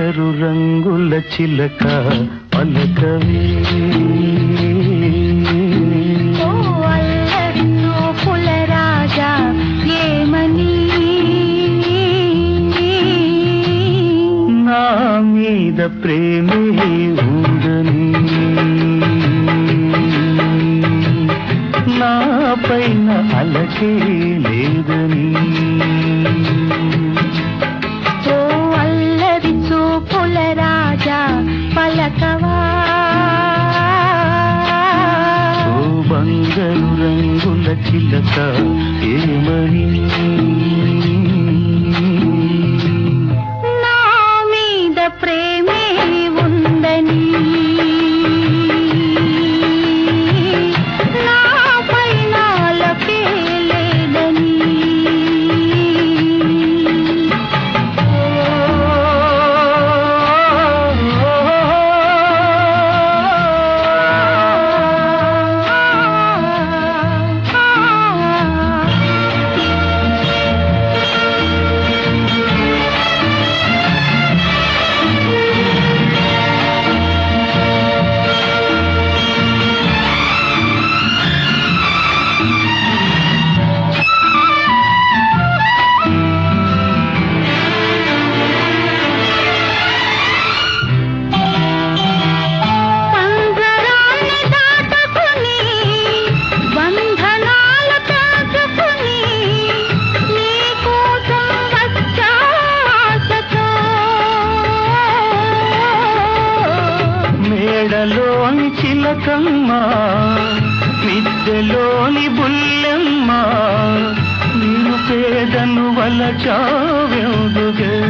బంగారు రంగుల చిలక పలకవే ఓ అల్లరి చూపుల రాజా ఏమని నా మీద ప్రేమే ఉందని నా పైన అలకే లేదని ఓ అల్లరి చూపుల రాజా పలకవా ఓ బంగారు రంగుల చిలక ఏమని నా మీద ప్రేమే ఉందని నా పైన అలకే లేదని మేడలోని చిలకమ్మ మిద్దెలోని బుల్లెమ్మ నీరు పేదను వలచావెందుగే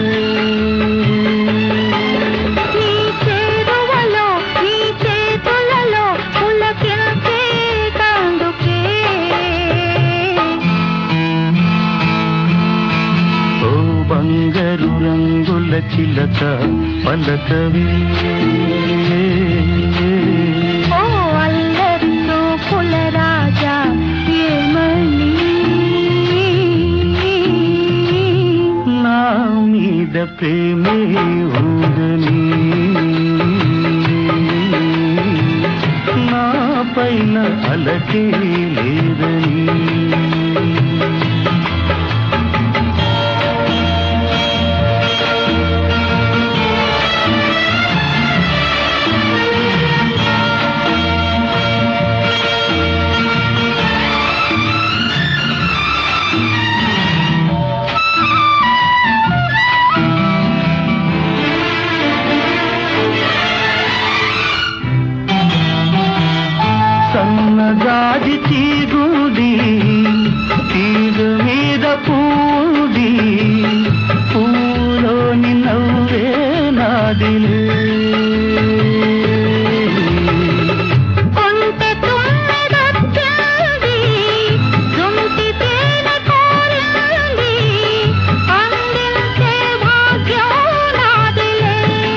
నీ చేరువలో నీ చేతులలో పులకించే కందుకే ఓ బంగారు రంగుల చిలక పలకవే ఓ అల్లరి చూపుల రాజా ఏమని నా మీద ప్రేమే ఉందని నా పైన అలకే లేదని సన్నజాజి తీగుడి తీగ మీద పూడి పూలోని నవ్వే నాదిలే కొంటె తుమ్మెదొచ్చింది జుంటి తేనె కోరింది అందించే భాగ్యం నాదిలే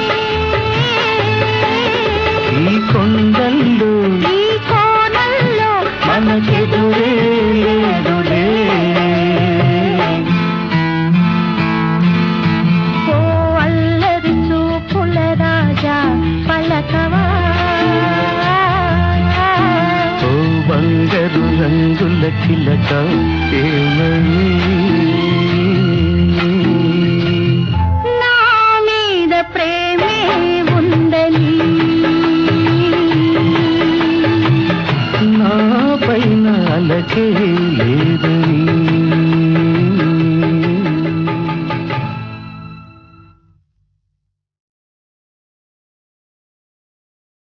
ఈ కొండల్లో ఈ కోణంలో మనకెదురే లేదులే ఓ అల్లరి చూపుల రాజా పలకవా ఓ బంగారు రంగుల చిలక ఏమని